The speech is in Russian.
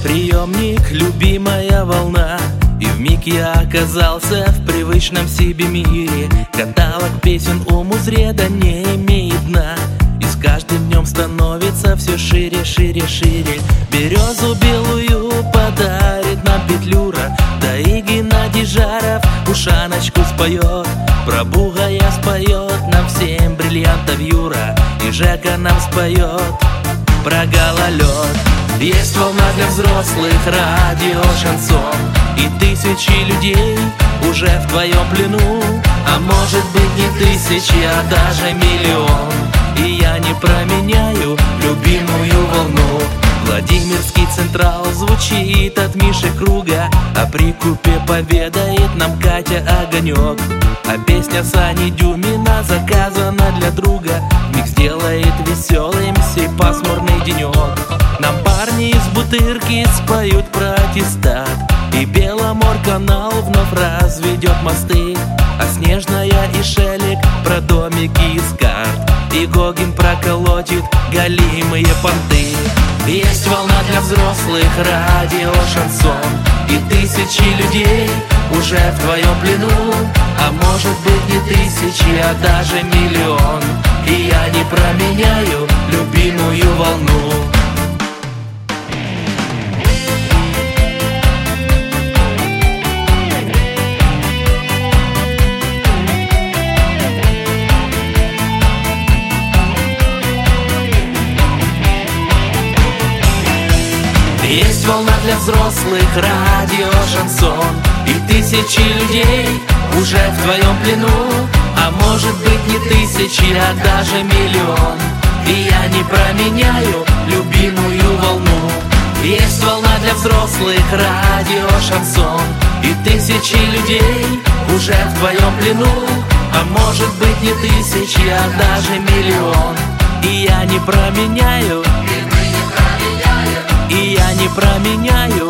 Приемник, любимая волна, и вмиг я оказался в привычном себе мире. Каталог песен у Музреда не имеет дна, и с каждым днем становится все шире, шире, шире. Березу белую подарит нам Петлюра, да и Геннадий Жаров ушаночку споет. Про Бугая споет нам всем бриллиантов Юра, и Жека нам споет про гололед. Есть волна для взрослых, радио шансон, и тысячи людей уже в твоем плену. А может быть не тысячи, а даже миллион. И я не променяю любимую волну. Владимирский Централ звучит от Миши Круга, а при купе поведает нам Катя Огонек. А песня Сани Дюмина заказана для друга, миг сделает веселым сей пасмурный денек. Нам парни из Бутырки споют про аттестат, и Беломорканал вновь разведет мосты. А Снежная и Шелег про домики из карт, и Гогин проколотит голимые понты. Есть волна для взрослых, радио шансон, и тысячи людей уже в твоем плену. А может быть не тысячи, а даже миллион. И я не променяю любимую волну. Есть волна для взрослых, радио шансон, и тысячи людей уже в твоем плену. А может быть не тысячи, а даже миллион. И я не променяю любимую волну. Есть волна для взрослых, радио шансон, и тысячи людей уже в твоем плену. А может быть не тысячи, а даже миллион. И я не променяю, и я не променяю